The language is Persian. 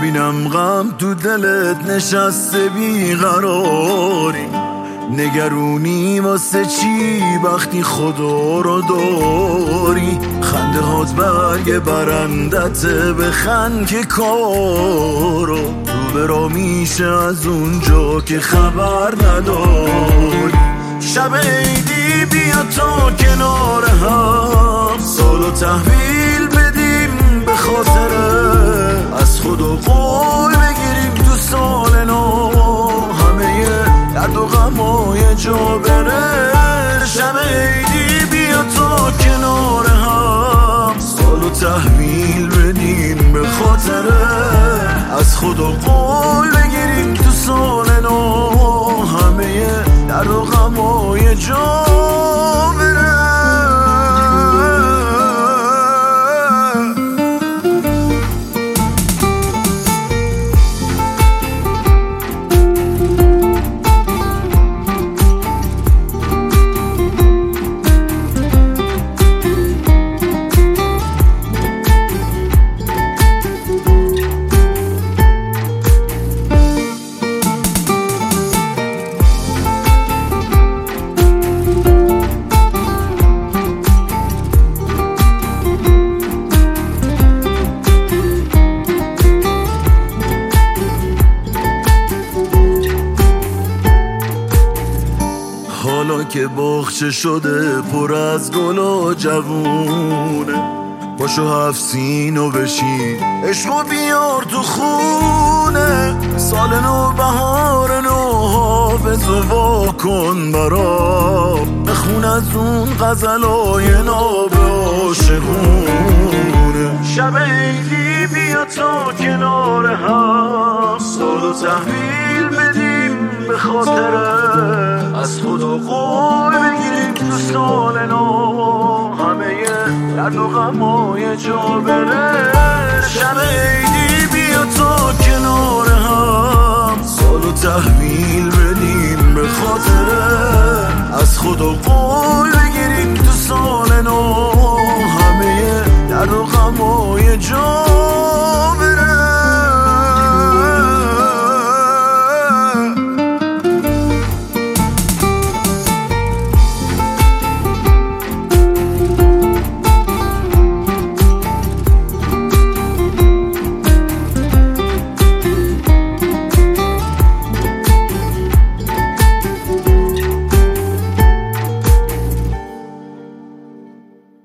میبینم غم تو دلت نشسته بیقراری، نگرونی واسه چی وقتی خدا رو داری؟ خنده هات برگ برندته، بخند که کارو رو برا میشه از اونجا که خبر نداری. شب عیدی بیا تا کنار هم سالو تحویل بدیم، به خاطره از خدا قول بگیریم تو سال نو همه درد و غمای جا بره. شب عیدی بیا تا کنار هم سالو تحویل بدیم، به خاطره از خدا قول بگیریم تو سال نو همه درد و غمای جا بره. حالا که باغچه شده پر از گل و جوونه، پاشو 7 سینو بشین عشقو بیار تو خونه. سال نو بهار نو حافظ و وا کن برام، بخون از اون غزلای ناب عاشقونه. شب عیدی بیا تا کنار هم سالو تحویل بدیم، به خاطره از خدا قول بگیریم تو سال نو همه درد و غمای جا بره. شب عیدی بیا تا کنار هم